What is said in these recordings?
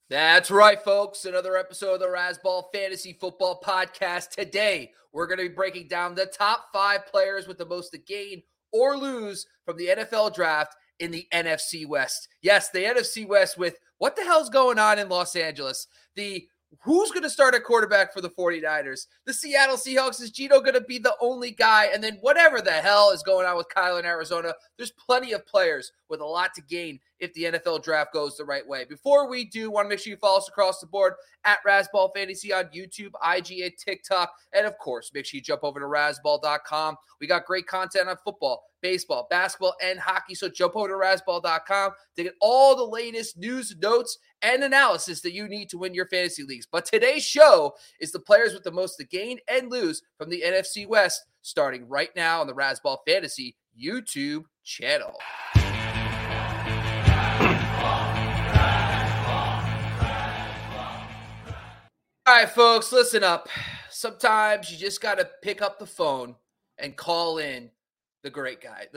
That's right, folks. Another episode of the Razzball Fantasy Football Podcast. Today, we're going to be breaking down the top 5 players with the most to gain or lose from the NFL draft in the NFC West. Yes, the NFC West with what the hell's going on in Los Angeles? Who's going to start at quarterback for the 49ers? The Seattle Seahawks, is Geno going to be the only guy? And then whatever the hell is going on with Kyler in Arizona, there's plenty of players with a lot to gain if the NFL draft goes the right way. Before we do, want to make sure you follow us across the board at Razzball Fantasy on YouTube, IG, and TikTok. And of course, make sure you jump over to Razzball.com. We got great content on football, baseball, basketball, and hockey. So jump over to Razzball.com to get all the latest news, notes, and analysis that you need to win your fantasy leagues. But today's show is the players with the most to gain and lose from the NFC West, starting right now on the Razzball Fantasy YouTube channel. All right, folks, listen up. Sometimes you just got to pick up the phone and call in the great guy,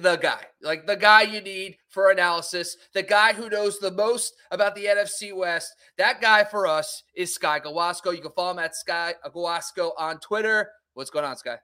the guy you need for analysis, the guy who knows the most about the NFC West. That guy for us is Sky Gawasko. You can follow him at Sky Gawasko on Twitter. What's going on, Sky?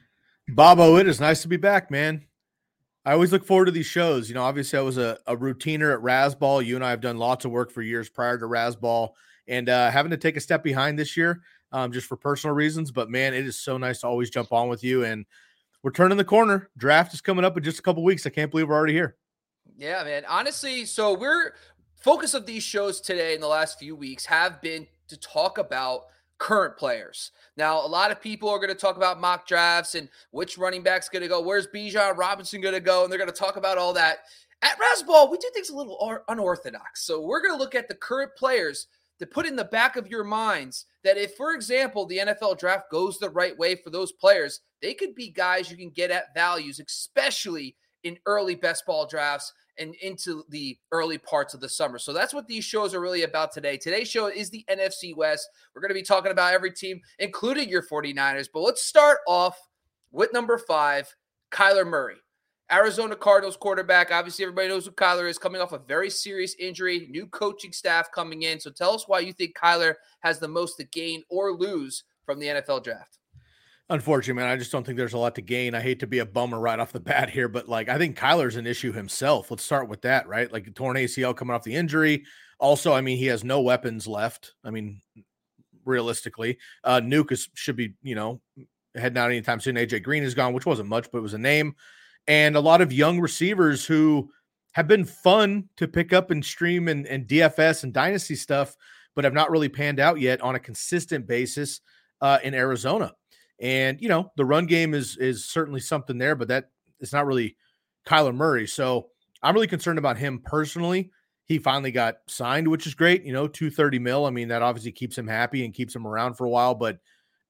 Bobo, it is nice to be back, man. I always look forward to these shows. You know, obviously I was a routiner at Razzball. You and I have done lots of work for years prior to Razzball, and having to take a step behind this year just for personal reasons. But, man, it is so nice to always jump on with you, and we're turning the corner. Draft is coming up in just a couple weeks. I can't believe we're already here. Yeah, man. Honestly, so focus of these shows today in the last few weeks have been to talk about current players. Now, a lot of people are going to talk about mock drafts and which running back's going to go. Where's Bijan Robinson going to go? And they're going to talk about all that. At Razzball, we do things a little unorthodox. So we're going to look at the current players to put in the back of your minds that if, for example, the NFL draft goes the right way for those players, they could be guys you can get at values, especially in early best ball drafts and into the early parts of the summer. So that's what these shows are really about today. Today's show is the NFC West. We're going to be talking about every team, including your 49ers. But let's start off with number 5, Kyler Murray. Arizona Cardinals quarterback. Obviously, everybody knows who Kyler is, coming off a very serious injury, new coaching staff coming in. So tell us why you think Kyler has the most to gain or lose from the NFL draft. Unfortunately, man, I just don't think there's a lot to gain. I hate to be a bummer right off the bat here, but I think Kyler's an issue himself. Let's start with that, right? Like, torn ACL coming off the injury. Also, I mean, he has no weapons left. I mean, realistically, Nuke should be, heading out anytime soon. AJ Green is gone, which wasn't much, but it was a name. And a lot of young receivers who have been fun to pick up and stream and DFS and dynasty stuff, but have not really panned out yet on a consistent basis in Arizona. And, the run game is certainly something there, but that is not really Kyler Murray. So I'm really concerned about him personally. He finally got signed, which is great. $230 million. I mean, that obviously keeps him happy and keeps him around for a while, but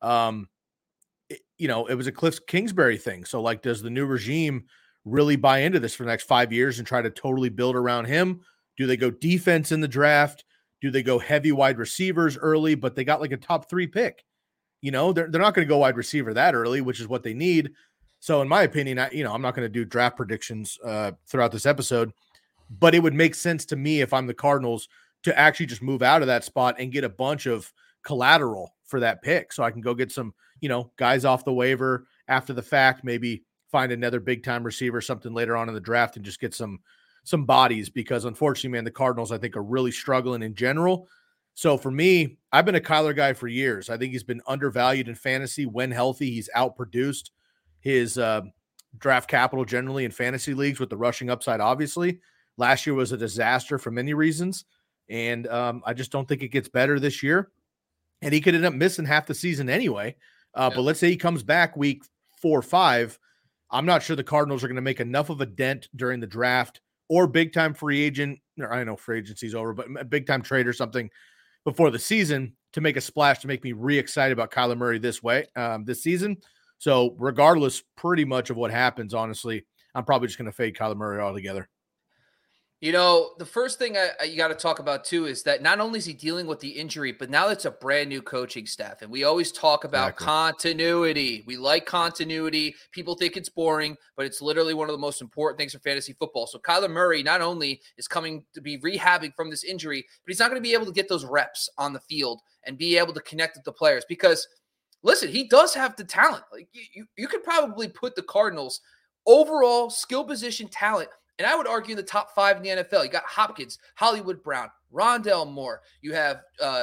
it was a Cliff Kingsbury thing. So does the new regime really buy into this for the next 5 years and try to totally build around him? Do they go defense in the draft? Do they go heavy wide receivers early, but they got a top 3 pick? They're not going to go wide receiver that early, which is what they need. So in my opinion, I'm not going to do draft predictions throughout this episode, but it would make sense to me if I'm the Cardinals to actually just move out of that spot and get a bunch of collateral for that pick. So I can go get some, guys off the waiver after the fact, maybe find another big time receiver, something later on in the draft, and just get some bodies, because unfortunately, man, the Cardinals, I think, are really struggling in general. So for me, I've been a Kyler guy for years. I think he's been undervalued in fantasy. When healthy, he's outproduced his draft capital generally in fantasy leagues with the rushing upside, obviously. Last year was a disaster for many reasons, and I just don't think it gets better this year. And he could end up missing half the season anyway. But let's say he comes back week 4 or 5. I'm not sure the Cardinals are going to make enough of a dent during the draft or big-time free agent. Or I know free agency's over, but a big-time trade or something before the season to make a splash to make me re-excited about Kyler Murray this season. So regardless pretty much of what happens, honestly, I'm probably just going to fade Kyler Murray altogether. The first thing you got to talk about too is that not only is he dealing with the injury, but now it's a brand new coaching staff. And we always talk about continuity. We like continuity. People think it's boring, but it's literally one of the most important things for fantasy football. So Kyler Murray not only is coming to be rehabbing from this injury, but he's not going to be able to get those reps on the field and be able to connect with the players because, listen, he does have the talent. Like you could probably put the Cardinals overall skill position talent, and I would argue the top 5 in the NFL. You got Hopkins, Hollywood Brown, Rondale Moore. You have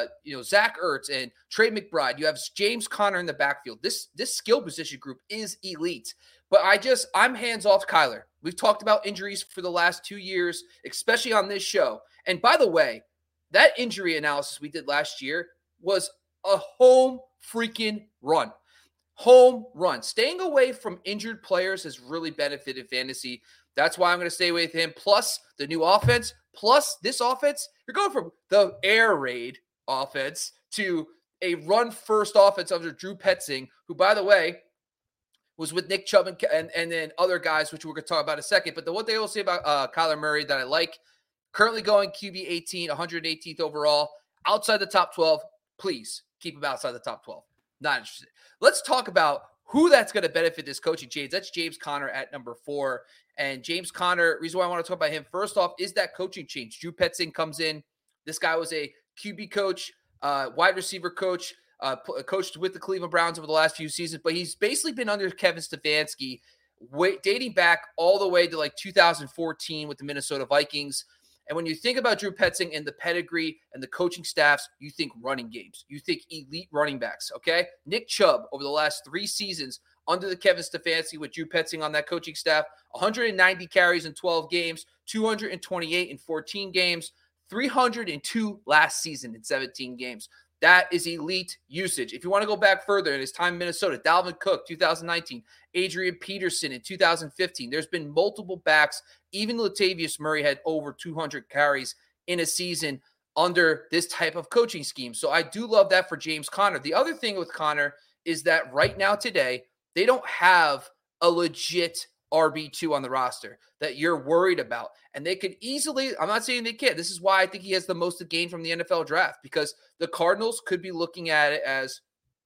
Zach Ertz and Trey McBride. You have James Conner in the backfield. This skill position group is elite. But I'm hands off Kyler. We've talked about injuries for the last 2 years, especially on this show. And by the way, that injury analysis we did last year was a home freaking run. Home run. Staying away from injured players has really benefited fantasy. That's why I'm going to stay with him. Plus the new offense, plus this offense. You're going from the air raid offense to a run-first offense under Drew Petzing, who, by the way, was with Nick Chubb and then other guys, which we're going to talk about in a second. But the one thing I will say about Kyler Murray that I like, currently going QB 18, 118th overall, outside the top 12, please keep him outside the top 12. Not interested. Let's talk about who that's going to benefit this coaching change. That's James Conner at number 4. And James Conner, reason why I want to talk about him first off is that coaching change. Drew Petzing comes in. This guy was a QB coach, wide receiver coach, coached with the Cleveland Browns over the last few seasons, but he's basically been under Kevin Stefanski dating back all the way to like 2014 with the Minnesota Vikings. And when you think about Drew Petzing and the pedigree and the coaching staffs, you think running games. You think elite running backs, okay? Nick Chubb, over the last 3 seasons under the Kevin Stefanski with Drew Petzing on that coaching staff, 190 carries in 12 games, 228 in 14 games, 302 last season in 17 games. That is elite usage. If you want to go back further in his time in Minnesota, Dalvin Cook, 2019, Adrian Peterson in 2015. There's been multiple backs. Even Latavius Murray had over 200 carries in a season under this type of coaching scheme. So I do love that for James Conner. The other thing with Conner is that right now today, they don't have a legit RB2 on the roster that you're worried about. And they could easily, I'm not saying they can't. This is why I think he has the most to gain from the NFL draft, because the Cardinals could be looking at it as,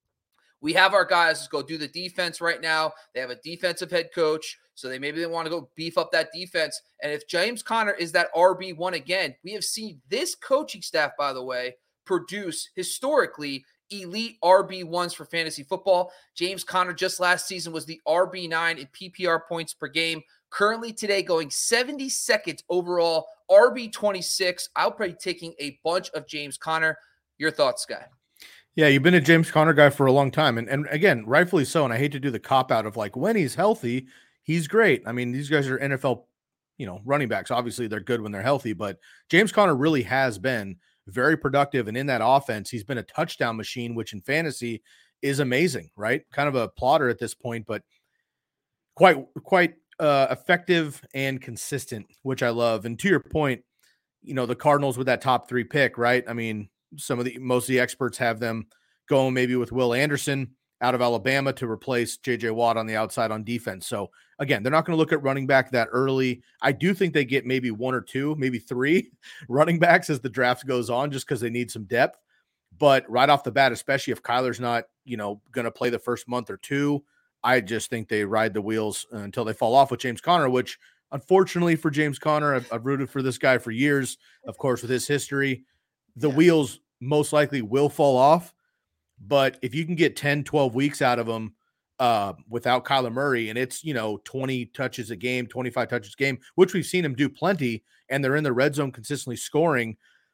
we have our guys go do the defense right now. They have a defensive head coach, so they want to go beef up that defense. And if James Conner is that RB1 again, we have seen this coaching staff, by the way, produce historically elite RB1s for fantasy football. James Conner just last season was the RB9 in PPR points per game. Currently today going 72nd overall, RB26. I'll be taking a bunch of James Conner. Your thoughts, Sky? Yeah, you've been a James Conner guy for a long time. And again, rightfully so. And I hate to do the cop-out of like, when he's healthy, he's great. I mean, these guys are NFL, running backs. Obviously, they're good when they're healthy. But James Conner really has been very productive. And in that offense, he's been a touchdown machine, which in fantasy is amazing, right? Kind of a plotter at this point, but quite effective and consistent, which I love. And to your point, the Cardinals with that top 3 pick, right? I mean, most of the experts have them going maybe with Will Anderson out of Alabama to replace JJ Watt on the outside on defense. So again, they're not going to look at running back that early. I do think they get maybe 1 or 2, maybe 3 running backs as the draft goes on, just because they need some depth. But right off the bat, especially if Kyler's not, going to play the first month or 2, I just think they ride the wheels until they fall off with James Conner, which unfortunately for James Conner, I've rooted for this guy for years, of course, with his history. The wheels most likely will fall off, but if you can get 10, 12 weeks out of him without Kyler Murray, and it's, 20 touches a game, 25 touches a game, which we've seen him do plenty, and they're in the red zone consistently scoring.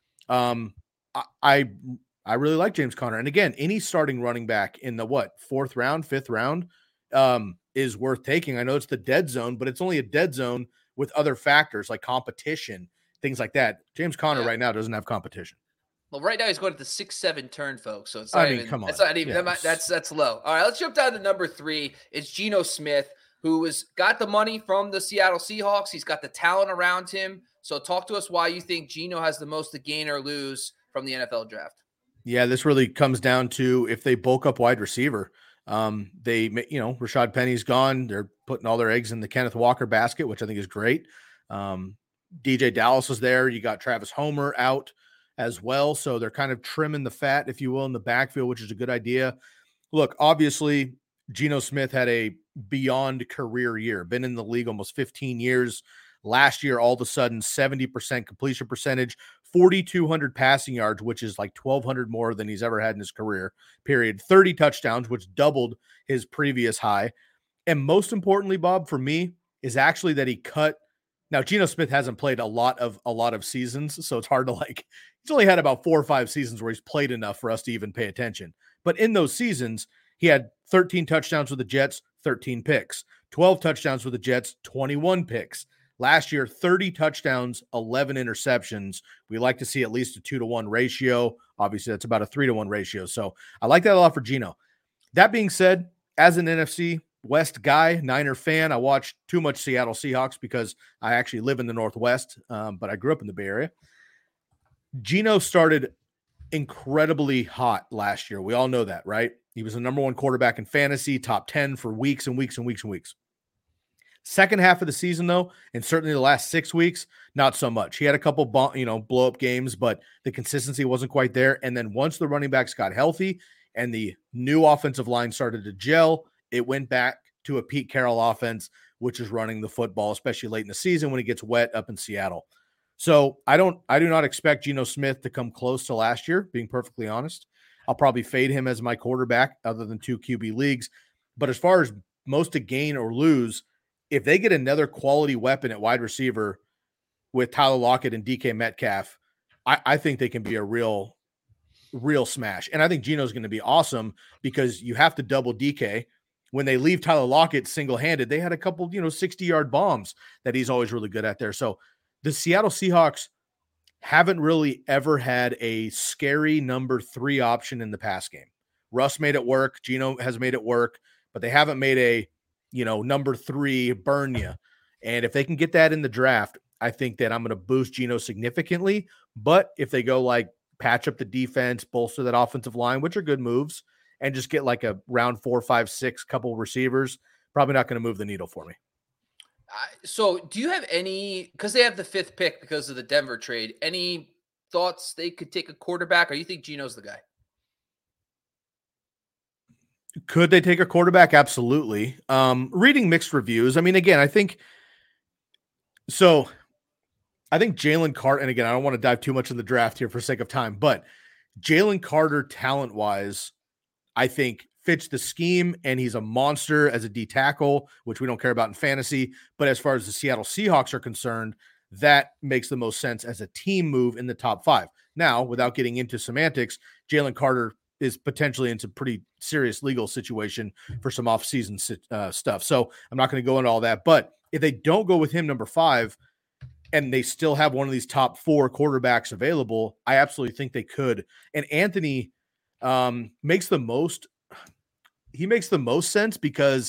I really like James Conner. And again, any starting running back in the 4th round, 5th round is worth taking. I know it's the dead zone, but it's only a dead zone with other factors like competition, things like that. James Conner right now doesn't have competition. Well, right now he's going to the 6-7 turn, folks. So it's not come on. That's not even, that's low. All right, let's jump down to number 3. It's Geno Smith, who has got the money from the Seattle Seahawks. He's got the talent around him. So talk to us why you think Geno has the most to gain or lose from the NFL draft. Yeah, this really comes down to if they bulk up wide receiver. Rashad Penny's gone. They're putting all their eggs in the Kenneth Walker basket, which I think is great. DJ Dallas is there. You got Travis Homer out as well. So they're kind of trimming the fat, if you will, in the backfield, which is a good idea. Look, obviously, Geno Smith had a beyond career year, been in the league almost 15 years. Last year, all of a sudden, 70% completion percentage, 4,200 passing yards, which is like 1,200 more than he's ever had in his career, period. 30 touchdowns, which doubled his previous high. And most importantly, Bob, for me, is actually that he cut. Now, Geno Smith hasn't played a lot of seasons, so it's hard to he's only had about 4 or 5 seasons where he's played enough for us to even pay attention. But in those seasons, he had 13 touchdowns with the Jets, 13 picks, 12 touchdowns with the Jets, 21 picks. Last year, 30 touchdowns, 11 interceptions. We like to see at least a 2-to-1 ratio. Obviously, that's about a 3-to-1 ratio. So I like that a lot for Geno. That being said, as an NFC West guy, Niner fan, I watch too much Seattle Seahawks because I actually live in the Northwest, but I grew up in the Bay Area. Geno started incredibly hot last year. We all know that, right? He was the number 1 quarterback in fantasy, top 10 for weeks and weeks and weeks and weeks. Second half of the season, though, and certainly the last 6 weeks, not so much. He had a couple, blow-up games, but the consistency wasn't quite there. And then once the running backs got healthy and the new offensive line started to gel, it went back to a Pete Carroll offense, which is running the football, especially late in the season when it gets wet up in Seattle. So I do not expect Geno Smith to come close to last year, being perfectly honest. I'll probably fade him as my quarterback other than 2 QB leagues. But as far as most to gain or lose, if they get another quality weapon at wide receiver with Tyler Lockett and DK Metcalf, I think they can be a real smash. And I think Geno's going to be awesome because you have to double DK. When they leave Tyler Lockett single-handed, they had a couple, 60-yard bombs that he's always really good at there. So the Seattle Seahawks haven't really ever had a scary number 3 option in the pass game. Russ made it work. Geno has made it work, but they haven't made a, number 3 burn you. And if they can get that in the draft, I think that I'm going to boost Geno significantly. But if they go patch up the defense, bolster that offensive line, which are good moves, and just get a round 4, 5, 6 couple receivers, probably not going to move the needle for me. So do you have any, because they have the 5th pick because of the Denver trade, any thoughts they could take a quarterback, or you think Geno's the guy? Could they take a quarterback? Absolutely. Reading mixed reviews. I mean, again, I think Jalen Carter, and again, I don't want to dive too much in the draft here for sake of time, but Jalen Carter, talent-wise, I think fits the scheme, and he's a monster as a D tackle, which we don't care about in fantasy. But as far as the Seattle Seahawks are concerned, that makes the most sense as a team move in the top 5. Now, without getting into semantics, Jalen Carter is potentially in some pretty serious legal situation for some off-season stuff. So I'm not going to go into all that. But if they don't go with him number 5 and they still have one of these top 4 quarterbacks available, I absolutely think they could. And Anthony makes the most sense because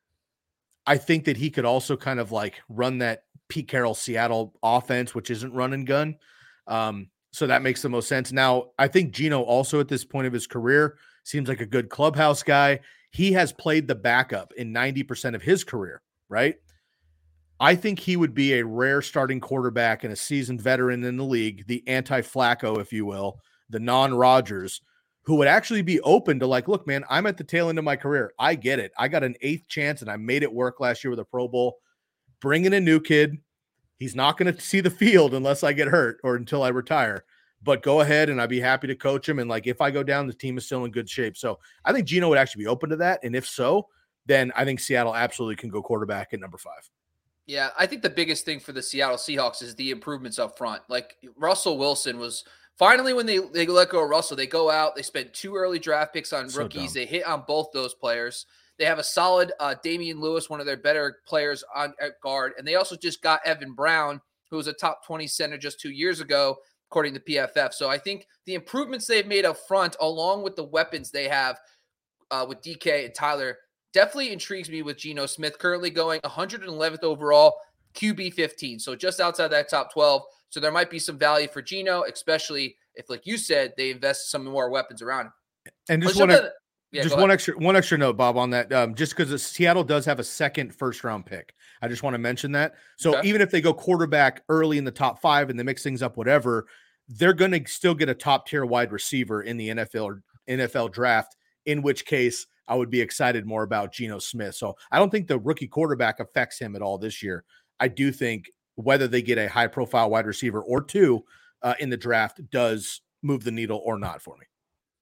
I think that he could also kind of run that Pete Carroll Seattle offense, which isn't run and gun. So that makes the most sense. Now, I think Geno also at this point of his career seems like a good clubhouse guy. He has played the backup in 90% of his career, right? I think he would be a rare starting quarterback and a seasoned veteran in the league, the anti-Flacco, if you will, the non-Rodgers, who would actually be open to look, man, I'm at the tail end of my career. I get it. I got an 8th chance and I made it work last year with a Pro Bowl. Bring in a new kid. He's not going to see the field unless I get hurt or until I retire. But go ahead and I'd be happy to coach him. And if I go down, the team is still in good shape. So I think Geno would actually be open to that. And if so, then I think Seattle absolutely can go quarterback at number 5. Yeah, I think the biggest thing for the Seattle Seahawks is the improvements up front. Russell Wilson was finally, when they let go of Russell, they go out, they spend 2 early draft picks on rookies. They hit on both those players. They have a solid Damian Lewis, one of their better players at guard. And they also just got Evan Brown, who was a top 20 center just 2 years ago, according to PFF. So I think the improvements they've made up front, along with the weapons they have with DK and Tyler, definitely intrigues me with Geno Smith, currently going 111th overall, QB 15. So just outside that top 12. So there might be some value for Geno, especially if, like you said, they invest some more weapons around him. And just Yeah, just one extra note, Bob, on that. Just because Seattle does have a second first-round pick, I just want to mention that. So even if they go quarterback early in the top 5 and they mix things up, whatever, they're going to still get a top-tier wide receiver in the NFL draft. In which case, I would be excited more about Geno Smith. So I don't think the rookie quarterback affects him at all this year. I do think whether they get a high-profile wide receiver or two in the draft does move the needle or not for me.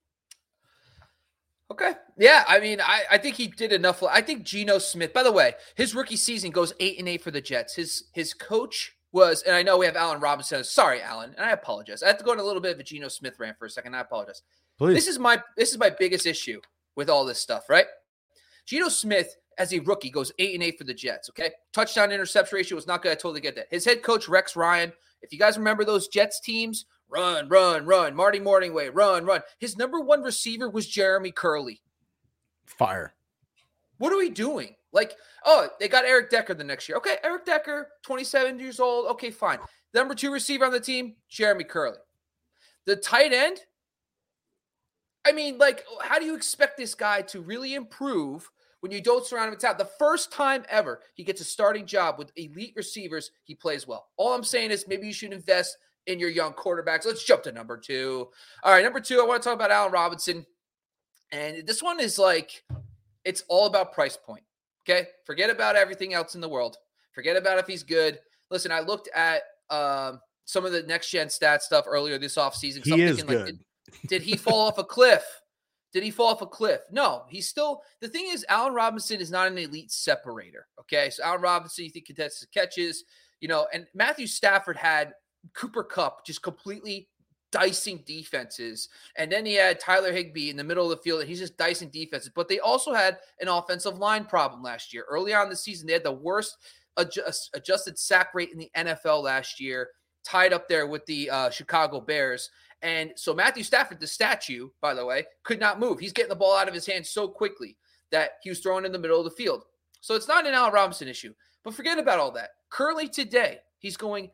Okay. Yeah. I mean, I think he did enough. I think Geno Smith, by the way, his rookie season goes 8-8 for the Jets. His coach was, and I know we have Allen Robinson. Sorry, Allen. And I apologize. I have to go on a little bit of a Geno Smith rant for a second. I apologize. Please. This is my biggest issue with all this stuff, right? Geno Smith, as a rookie, goes 8-8 for the Jets. Okay. Touchdown interception ratio was not good. I totally get that. His head coach, Rex Ryan, if you guys remember those Jets teams, run. Marty Morningway, run. His number one receiver was Jeremy Curley. Fire. What are we doing? Like, oh, they got Eric Decker the next year. Okay, Eric Decker, 27 years old. Okay, fine. Number 2 receiver on the team, Jeremy Curley. The tight end, I mean, like, how do you expect this guy to really improve when you don't surround him with talent? The first time ever he gets a starting job with elite receivers, he plays well. All I'm saying is maybe you should invest in your young quarterbacks. Let's jump to number 2. All right, number 2, I want to talk about Allen Robinson. And this one is like, it's all about price point, okay? Forget about everything else in the world. Forget about if he's good. Listen, I looked at some of the next-gen stat stuff earlier this offseason. He is good. Like, did he fall off a cliff? Did he fall off a cliff? No, he's still – the thing is, Allen Robinson is not an elite separator, okay? So Allen Robinson, you think contested catches, and Matthew Stafford had Cooper Kupp just completely dicing defenses. And then he had Tyler Higbee in the middle of the field, and he's just dicing defenses. But they also had an offensive line problem last year. Early on in the season, they had the worst adjusted sack rate in the NFL last year, tied up there with the Chicago Bears. And so Matthew Stafford, the statue, by the way, could not move. He's getting the ball out of his hands so quickly that he was thrown in the middle of the field. So it's not an Allen Robinson issue. But forget about all that. Currently today, he's going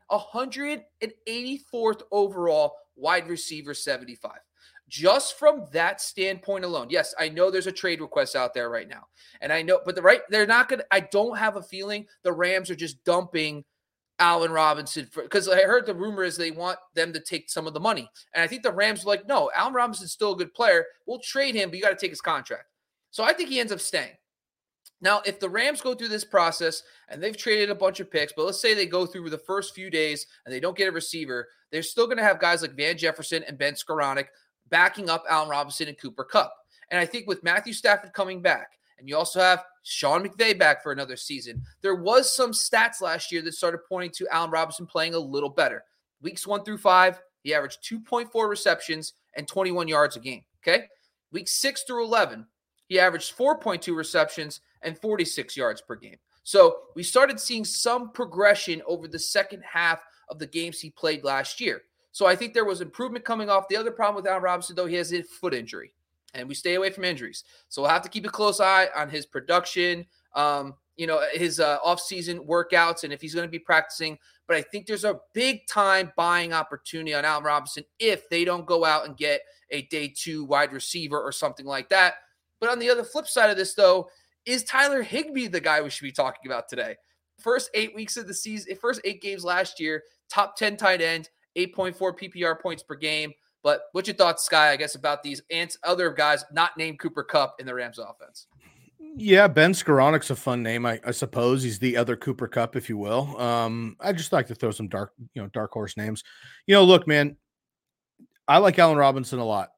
184th overall, wide receiver 75. Just from that standpoint alone. Yes, I know there's a trade request out there right now. And I know, but they're not going to, I don't have a feeling the Rams are just dumping Allen Robinson because I heard the rumor is they want them to take some of the money. And I think the Rams are like, no, Allen Robinson's still a good player. We'll trade him, but you got to take his contract. So I think he ends up staying. Now, if the Rams go through this process and they've traded a bunch of picks, but let's say they go through the first few days and they don't get a receiver, they're still going to have guys like Van Jefferson and Ben Skoranek backing up Allen Robinson and Cooper Kupp. And I think with Matthew Stafford coming back, and you also have Sean McVay back for another season, there was some stats last year that started pointing to Allen Robinson playing a little better. Weeks 1 through 5, he averaged 2.4 receptions and 21 yards a game, okay? Weeks 6 through 11, he averaged 4.2 receptions and 46 yards per game. So we started seeing some progression over the second half of the games he played last year. So I think there was improvement coming off. The other problem with Allen Robinson, though, he has a foot injury, and we stay away from injuries. So we'll have to keep a close eye on his production, his off-season workouts, and if he's going to be practicing. But I think there's a big-time buying opportunity on Allen Robinson if they don't go out and get a day 2 wide receiver or something like that. But on the other flip side of this, though, is Tyler Higbee the guy we should be talking about today? First 8 weeks of the season, first 8 games last year, top 10 tight end, 8.4 PPR points per game. But what's your thoughts, Sky, I guess, about these other guys not named Cooper Kupp in the Rams offense? Yeah, Ben Skoranek's a fun name, I suppose. He's the other Cooper Kupp, if you will. I just like to throw some dark horse names. Look, man, I like Allen Robinson a lot.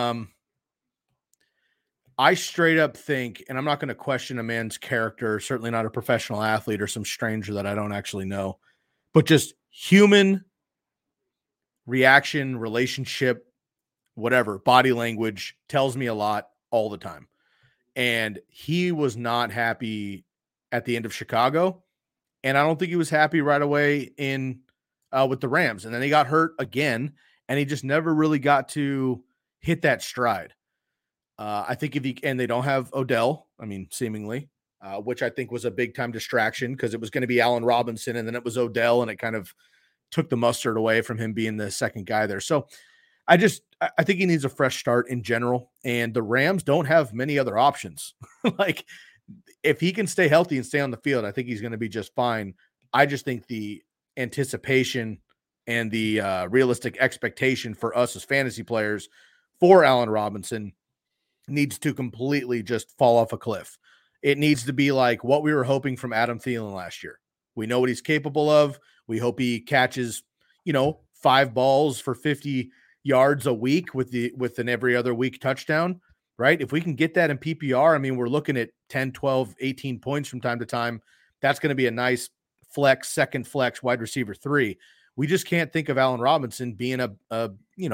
I straight up think, and I'm not going to question a man's character, certainly not a professional athlete or some stranger that I don't actually know, but just human reaction, relationship, whatever, body language tells me a lot all the time. And he was not happy at the end of Chicago. And I don't think he was happy right away with the Rams. And then he got hurt again, and he just never really got to hit that stride. I think and they don't have Odell, seemingly, which I think was a big time distraction because it was going to be Allen Robinson and then it was Odell, and it kind of took the mustard away from him being the second guy there. So I think he needs a fresh start in general, and the Rams don't have many other options. Like, if he can stay healthy and stay on the field, I think he's going to be just fine. I just think the anticipation and the realistic expectation for us as fantasy players for Allen Robinson needs to completely just fall off a cliff. It needs to be like what we were hoping from Adam Thielen last year. We know what he's capable of. We hope he catches, 5 balls for 50 yards a week with an every other week touchdown, right? If we can get that in PPR, I mean, we're looking at 10, 12, 18 points from time to time. That's going to be a nice flex, second flex, wide receiver 3. We just can't think of Allen Robinson being a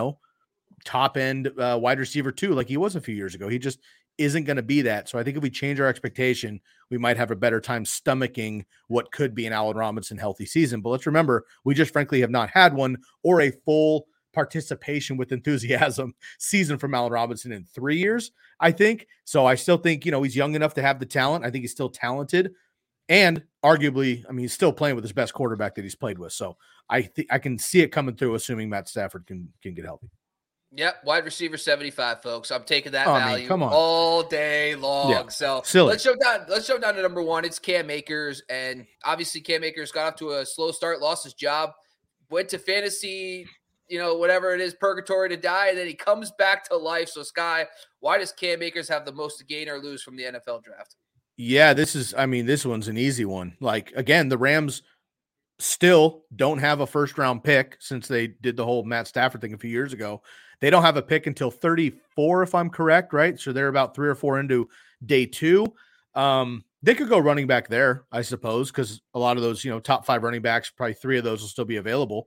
top end wide receiver 2 like he was a few years ago. He just isn't going to be that. So I think if we change our expectation, we might have a better time stomaching what could be an Allen Robinson healthy season. But let's remember, we just frankly have not had one or a full participation with enthusiasm season from Allen Robinson in 3 years, I think. So I still think, he's young enough to have the talent. I think he's still talented. And arguably, I mean, he's still playing with his best quarterback that he's played with. So I can see it coming through, assuming Matt Stafford can get healthy. Yep, wide receiver 75, folks. I'm taking that value all day long. Yeah, so silly. Let's jump down to number 1. It's Cam Akers, and obviously Cam Akers got off to a slow start, lost his job, went to fantasy, whatever it is, purgatory to die, and then he comes back to life. So Sky, why does Cam Akers have the most to gain or lose from the NFL draft? Yeah, this one's an easy one. Like, again, the Rams still don't have a first round pick since they did the whole Matt Stafford thing a few years ago. They don't have a pick until 34, if I'm correct, right? So they're about 3 or 4 into day 2. They could go running back there, I suppose, because a lot of those, top 5 running backs, probably 3 of those will still be available.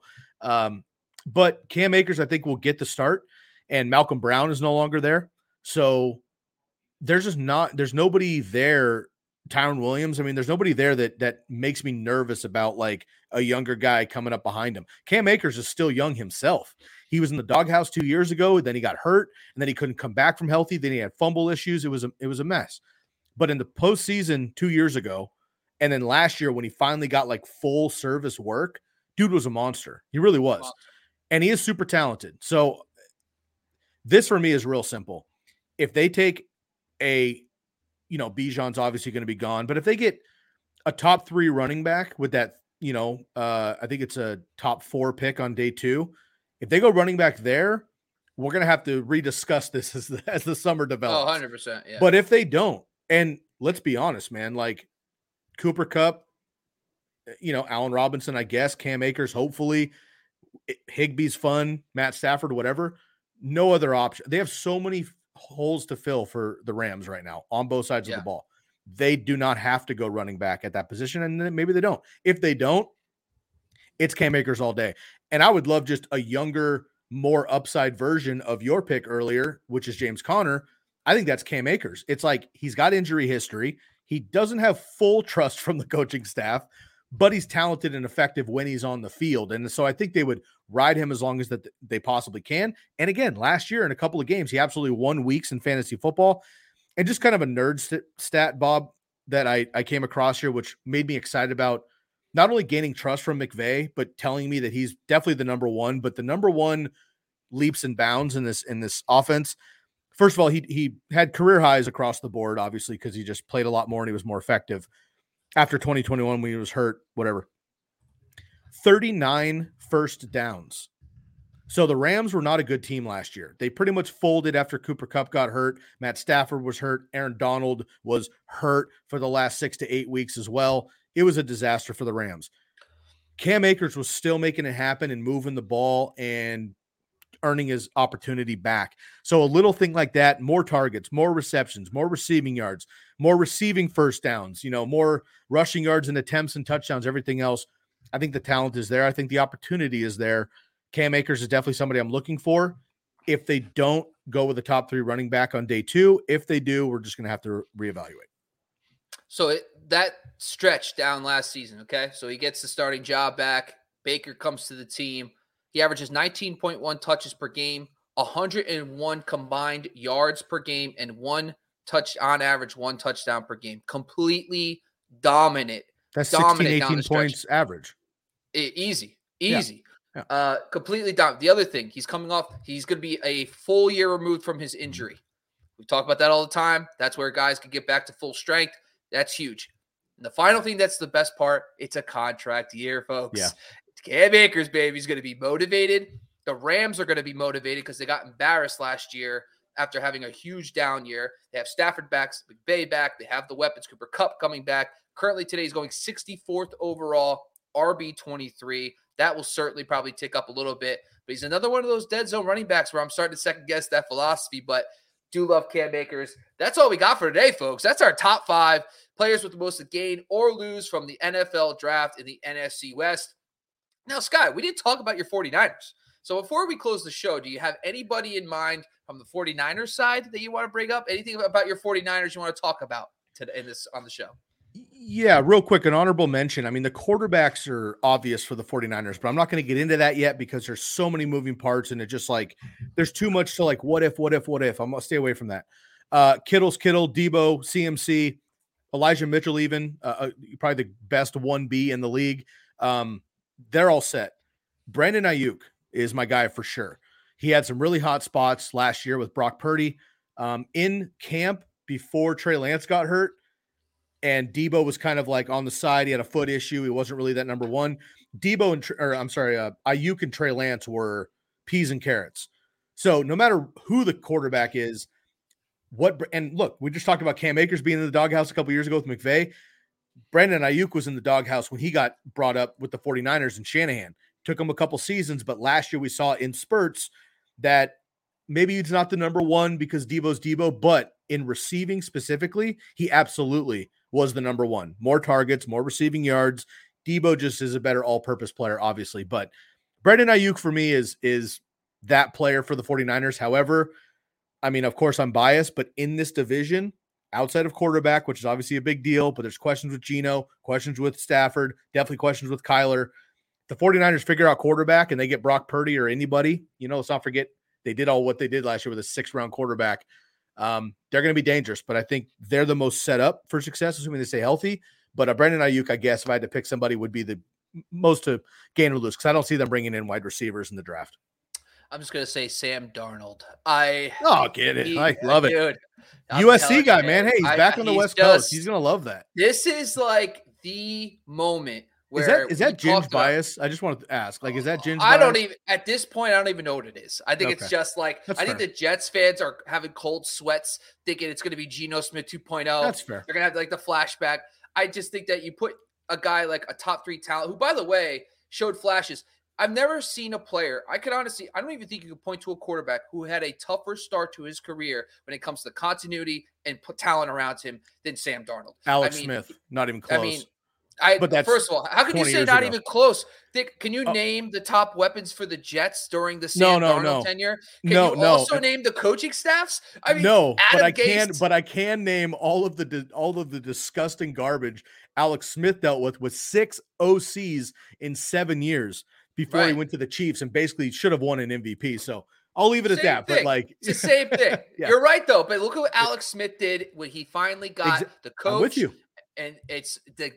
But Cam Akers, I think, will get the start, and Malcolm Brown is no longer there. So there's nobody there. Tyron Williams, I mean, there's nobody there that makes me nervous about like a younger guy coming up behind him. Cam Akers is still young himself. He was in the doghouse 2 years ago. Then he got hurt, and then he couldn't come back from healthy. Then he had fumble issues. It was a mess. But in the postseason 2 years ago, and then last year when he finally got like full service work, dude was a monster. He really was. Wow. And he is super talented. So this for me is real simple. If they take Bijan's obviously going to be gone, but if they get a top 3 running back with that, I think it's a top 4 pick on day 2. If they go running back there, we're going to have to rediscuss this as the summer develops. 100%. Yeah. But if they don't, and let's be honest, man, like Cooper Kupp, Allen Robinson, I guess, Cam Akers, hopefully, Higbee's fun, Matt Stafford, whatever, no other option. They have so many holes to fill for the Rams right now on both sides of the ball. They do not have to go running back at that position, and then maybe they don't. If they don't, it's Cam Akers all day. And I would love just a younger, more upside version of your pick earlier, which is James Conner. I think that's Cam Akers. It's like he's got injury history. He doesn't have full trust from the coaching staff, but he's talented and effective when he's on the field. And so I think they would ride him as long as that they possibly can. And again, last year in a couple of games, he absolutely won weeks in fantasy football. And just kind of a nerd stat, Bob, that I came across here, which made me excited about not only gaining trust from McVay, but telling me that he's definitely the number 1, but the number 1 leaps and bounds in this offense. First of all, he had career highs across the board, obviously, because he just played a lot more and he was more effective. After 2021, when he was hurt, whatever. 39 first downs. So the Rams were not a good team last year. They pretty much folded after Cooper Kupp got hurt. Matt Stafford was hurt. Aaron Donald was hurt for the last 6 to 8 weeks as well. It was a disaster for the Rams. Cam Akers was still making it happen and moving the ball and earning his opportunity back. So a little thing like that, more targets, more receptions, more receiving yards, more receiving first downs, more rushing yards and attempts and touchdowns, everything else. I think the talent is there. I think the opportunity is there. Cam Akers is definitely somebody I'm looking for. If they don't go with the top 3 running back on day 2, if they do, we're just going to have to reevaluate. So that stretch down last season, okay? So he gets the starting job back. Baker comes to the team. He averages 19.1 touches per game, 101 combined yards per game, and on average, 1 touchdown per game. Completely dominant. That's 16, 18 points average. Easy. Yeah. Completely down. The other thing, he's going to be a full year removed from his injury. We talk about that all the time. That's where guys can get back to full strength. That's huge. And the final thing that's the best part, it's a contract year, folks. Yeah. Cam Akers, baby, is going to be motivated. The Rams are going to be motivated because they got embarrassed last year after having a huge down year. They have Stafford back, McVay back. They have the weapons, Cooper Kupp coming back. Currently today he's going 64th overall, RB23. That will certainly probably tick up a little bit. But he's another one of those dead zone running backs where I'm starting to second guess that philosophy. But do love Cam Akers. That's all we got for today, folks. That's our top 5 players with the most to gain or lose from the NFL draft in the NFC West. Now, Sky, we didn't talk about your 49ers. So before we close the show, do you have anybody in mind from the 49ers side that you want to bring up? Anything about your 49ers you want to talk about today on the show? Yeah, real quick, an honorable mention. I mean, the quarterbacks are obvious for the 49ers, but I'm not going to get into that yet because there's so many moving parts and it just like there's too much to like what if. I'm going to stay away from that. Kittle, Debo, CMC, Elijah Mitchell, even probably the best 1B in the league. They're all set. Brandon Ayuk is my guy for sure. He had some really hot spots last year with Brock Purdy in camp before Trey Lance got hurt. And Debo was kind of like on the side. He had a foot issue. He wasn't really that number one. Ayuk and Trey Lance were peas and carrots. So no matter who the quarterback is, and look, we just talked about Cam Akers being in the doghouse a couple years ago with McVay. Brandon Ayuk was in the doghouse when he got brought up with the 49ers and Shanahan. Took him a couple seasons, but last year we saw in spurts that maybe he's not the number one because Debo's Debo, but in receiving specifically, he absolutely was the number one. More targets, more receiving yards. Debo just is a better all-purpose player, obviously. But Brandon Ayuk for me is that player for the 49ers. However, I mean, of course I'm biased, but in this division, outside of quarterback, which is obviously a big deal, but there's questions with Geno, questions with Stafford, definitely questions with Kyler. The 49ers figure out quarterback and they get Brock Purdy or anybody, let's not forget they did all what they did last year with a 6th-round quarterback. They're going to be dangerous, but I think they're the most set up for success, assuming they stay healthy. But Brandon Ayuk, I guess, if I had to pick somebody, would be the most to gain or lose because I don't see them bringing in wide receivers in the draft. I'm just going to say Sam Darnold. Get it. I love it. USC guy, man. Hey, he's back on the West Coast. He's going to love that. This is like the moment. Is that Ginge bias? I just wanted to ask. Like, is that Ginge bias? I don't even, at this point, I don't even know what it is. I think it's just like, I think the Jets fans are having cold sweats thinking it's going to be Geno Smith 2.0. That's fair. They're going to have like the flashback. I just think that you put a guy like a top 3 talent who, by the way, showed flashes. I've never seen a player. I don't even think you could point to a quarterback who had a tougher start to his career when it comes to continuity and put talent around him than Sam Darnold. Alex Smith, not even close. But that's first of all, how can you say not even close? Dick, can you name the top weapons for the Jets during the Sam Darnold tenure? Can you also name the coaching staffs? I mean, no, but I can name all of the disgusting garbage Alex Smith dealt with 6 OCs in 7 years before he went to the Chiefs and basically should have won an MVP. So I'll leave it at that. But like, it's the same thing. Yeah. You're right though. But look at what Alex Smith did when he finally got the coach. I'm with you. And it's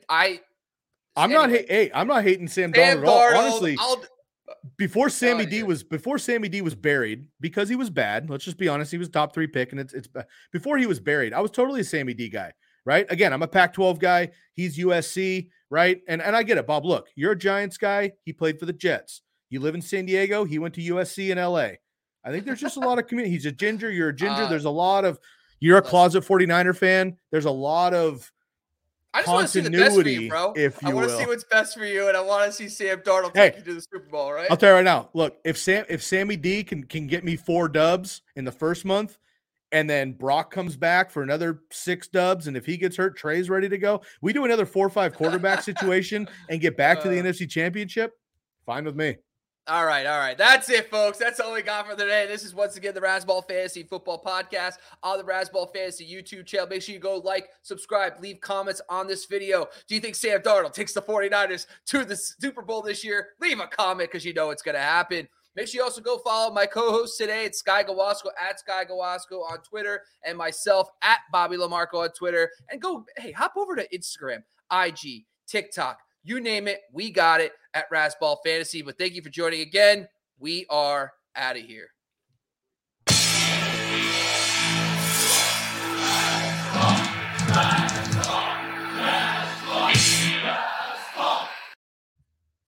I'm not hating Sam Darnold at all. Honestly, before Sammy D was buried because he was bad. Let's just be honest, he was top 3 pick, and it's before he was buried. I was totally a Sammy D guy, right? Again, I'm a Pac-12 guy. He's USC, right? And I get it, Bob. Look, you're a Giants guy. He played for the Jets. You live in San Diego. He went to USC in LA. I think there's just a lot of community. He's a ginger. You're a ginger. There's a lot of. You're a closet 49er fan. There's a lot of. I just want to see the best for you, bro. I want to see what's best for you, and I want to see Sam Darnold take you to the Super Bowl, right? I'll tell you right now. Look, if Sammy D can get me 4 dubs in the first month, and then Brock comes back for another 6 dubs, and if he gets hurt, Trey's ready to go. We do another 4 or 5 quarterback situation and get back to the NFC Championship. Fine with me. All right. That's it, folks. That's all we got for today. This is once again the Razzball Fantasy Football Podcast on the Razzball Fantasy YouTube channel. Make sure you go like, subscribe, leave comments on this video. Do you think Sam Darnold takes the 49ers to the Super Bowl this year? Leave a comment because you know it's going to happen. Make sure you also go follow my co-host today. It's Sky Gawasco at Sky Gawasco on Twitter and myself at Bobby Lamarco on Twitter. And hop over to Instagram, IG, TikTok, You name it, we got it at Razzball Fantasy. But thank you for joining again. We are out of here.